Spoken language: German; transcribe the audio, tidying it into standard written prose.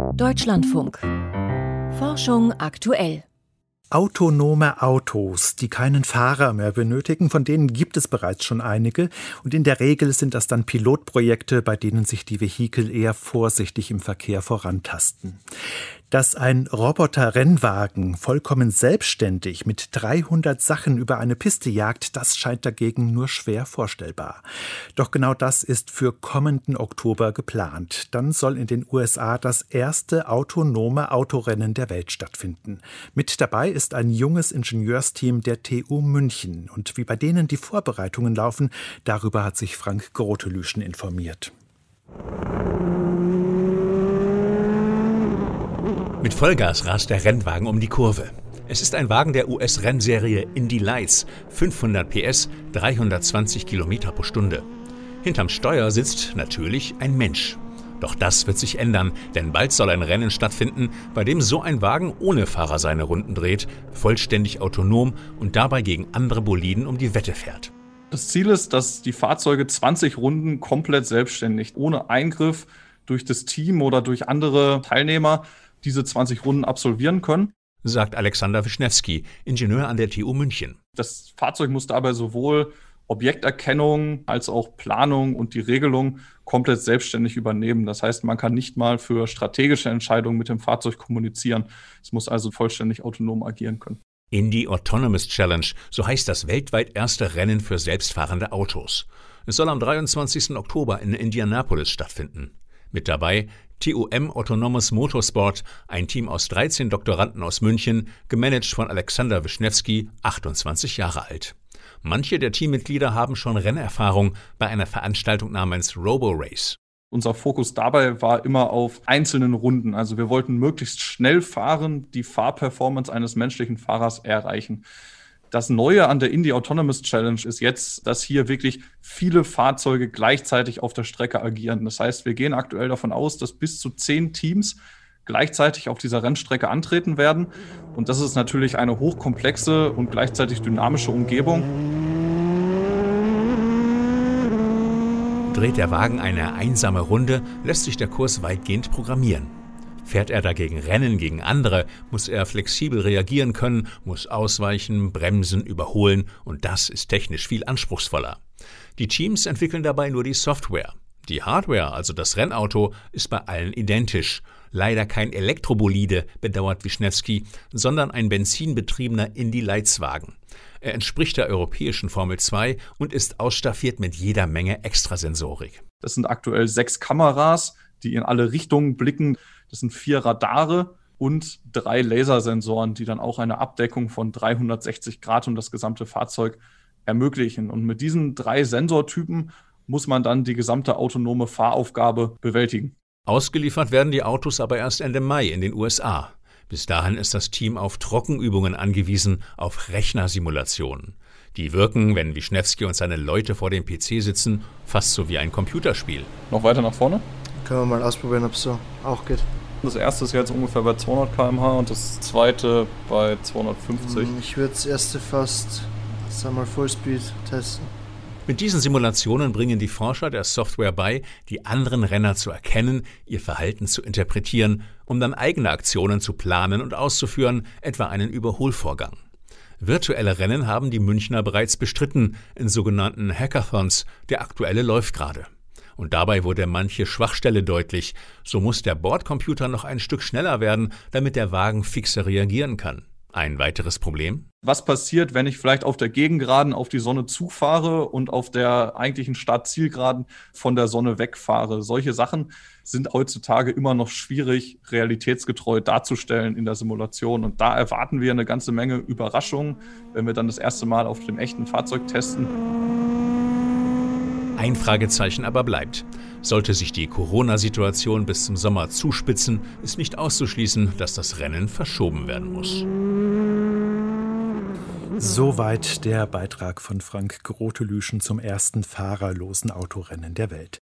Deutschlandfunk. Forschung aktuell. Autonome Autos, die keinen Fahrer mehr benötigen, von denen gibt es bereits schon einige. Und in der Regel sind das dann Pilotprojekte, bei denen sich die Vehikel eher vorsichtig im Verkehr vorantasten. Dass ein Roboter-Rennwagen vollkommen selbstständig mit 300 Sachen über eine Piste jagt, das scheint dagegen nur schwer vorstellbar. Doch genau das ist für kommenden Oktober geplant. Dann soll in den USA das erste autonome Autorennen der Welt stattfinden. Mit dabei ist ein junges Ingenieursteam der TU München. Und wie bei denen die Vorbereitungen laufen, darüber hat sich Frank Grotelüschen informiert. Mit Vollgas rast der Rennwagen um die Kurve. Es ist ein Wagen der US-Rennserie Indy Lights, 500 PS, 320 km pro Stunde. Hinterm Steuer sitzt natürlich ein Mensch. Doch das wird sich ändern, denn bald soll ein Rennen stattfinden, bei dem so ein Wagen ohne Fahrer seine Runden dreht, vollständig autonom und dabei gegen andere Boliden um die Wette fährt. Das Ziel ist, dass die Fahrzeuge 20 Runden komplett selbstständig, ohne Eingriff durch das Team oder durch andere Teilnehmer, diese 20 Runden absolvieren können, sagt Alexander Wischnewski, Ingenieur an der TU München. Das Fahrzeug muss dabei sowohl Objekterkennung als auch Planung und die Regelung komplett selbstständig übernehmen. Das heißt, man kann nicht mal für strategische Entscheidungen mit dem Fahrzeug kommunizieren. Es muss also vollständig autonom agieren können. Indy Autonomous Challenge, so heißt das weltweit erste Rennen für selbstfahrende Autos. Es soll am 23. Oktober in Indianapolis stattfinden. Mit dabei TUM Autonomous Motorsport, ein Team aus 13 Doktoranden aus München, gemanagt von Alexander Wischnewski, 28 Jahre alt. Manche der Teammitglieder haben schon Rennerfahrung bei einer Veranstaltung namens Robo-Race. Unser Fokus dabei war immer auf einzelnen Runden. Also wir wollten möglichst schnell fahren, die Fahrperformance eines menschlichen Fahrers erreichen. Das Neue an der Indy Autonomous Challenge ist jetzt, dass hier wirklich viele Fahrzeuge gleichzeitig auf der Strecke agieren. Das heißt, wir gehen aktuell davon aus, dass bis zu 10 Teams gleichzeitig auf dieser Rennstrecke antreten werden. Und das ist natürlich eine hochkomplexe und gleichzeitig dynamische Umgebung. Dreht der Wagen eine einsame Runde, lässt sich der Kurs weitgehend programmieren. Fährt er dagegen Rennen gegen andere, muss er flexibel reagieren können, muss ausweichen, bremsen, überholen und das ist technisch viel anspruchsvoller. Die Teams entwickeln dabei nur die Software. Die Hardware, also das Rennauto, ist bei allen identisch. Leider kein Elektrobolide, bedauert Wischnewski, sondern ein benzinbetriebener Indy-Lights-Wagen. Er entspricht der europäischen Formel 2 und ist ausstaffiert mit jeder Menge Extrasensorik. Das sind aktuell 6 Kameras, die in alle Richtungen blicken. Das sind 4 Radare und 3 Lasersensoren, die dann auch eine Abdeckung von 360 Grad um das gesamte Fahrzeug ermöglichen. Und mit diesen 3 Sensortypen muss man dann die gesamte autonome Fahraufgabe bewältigen. Ausgeliefert werden die Autos aber erst Ende Mai in den USA. Bis dahin ist das Team auf Trockenübungen angewiesen, auf Rechnersimulationen. Die wirken, wenn Wischnewski und seine Leute vor dem PC sitzen, fast so wie ein Computerspiel. Noch weiter nach vorne? Können wir mal ausprobieren, ob es so auch geht. Das erste ist jetzt ungefähr bei 200 km/h und das zweite bei 250. Ich würde das erste fast, sagen wir mal, Fullspeed testen. Mit diesen Simulationen bringen die Forscher der Software bei, die anderen Renner zu erkennen, ihr Verhalten zu interpretieren, um dann eigene Aktionen zu planen und auszuführen, etwa einen Überholvorgang. Virtuelle Rennen haben die Münchner bereits bestritten, in sogenannten Hackathons, der aktuelle läuft gerade. Und dabei wurde manche Schwachstelle deutlich. So muss der Bordcomputer noch ein Stück schneller werden, damit der Wagen fixer reagieren kann. Ein weiteres Problem? Was passiert, wenn ich vielleicht auf der Gegengeraden auf die Sonne zufahre und auf der eigentlichen Start-Zielgeraden von der Sonne wegfahre? Solche Sachen sind heutzutage immer noch schwierig, realitätsgetreu darzustellen in der Simulation. Und da erwarten wir eine ganze Menge Überraschungen, wenn wir dann das erste Mal auf dem echten Fahrzeug testen. Ein Fragezeichen aber bleibt. Sollte sich die Corona-Situation bis zum Sommer zuspitzen, ist nicht auszuschließen, dass das Rennen verschoben werden muss. Soweit der Beitrag von Frank Grotelüschen zum ersten fahrerlosen Autorennen der Welt.